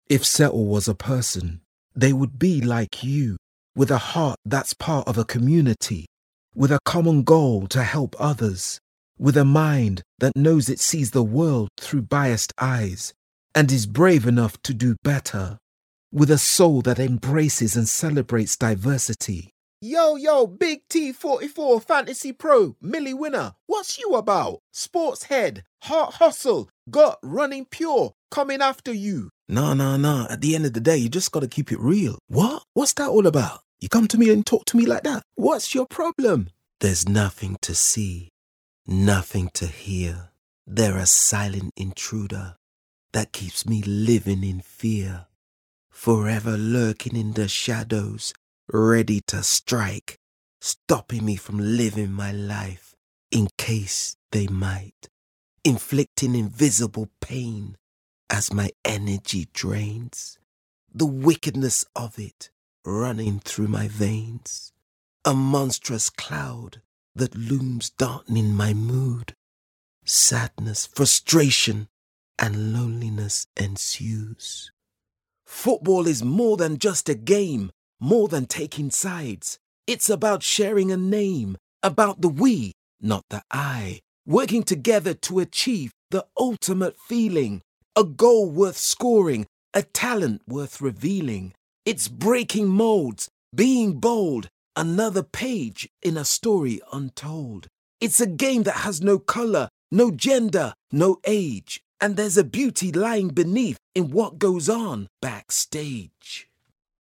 If Settle was a person, they would be like you, with a heart that's part of a community, with a common goal to help others, with a mind that knows it sees the world through biased eyes and is brave enough to do better, with a soul that embraces and celebrates diversity. Yo, Big T44 Fantasy Pro, Millie winner, what's you about? Sports head, heart hustle, gut running pure, coming after you. Nah. At the end of the day, you just gotta keep it real. What? What's that all about? You come to me and talk to me like that? What's your problem? There's nothing to see, nothing to hear. They're a silent intruder that keeps me living in fear, forever lurking in the shadows, ready to strike, stopping me from living my life in case they might, inflicting invisible pain as my energy drains, the wickedness of it running through my veins, a monstrous cloud that looms darkening my mood. Sadness, frustration, and loneliness ensues. Football is more than just a game, more than taking sides. It's about sharing a name, about the we, not the I, working together to achieve the ultimate feeling, a goal worth scoring, a talent worth revealing. It's breaking molds, being bold, another page in a story untold. It's a game that has no colour, no gender, no age, and there's a beauty lying beneath in what goes on backstage.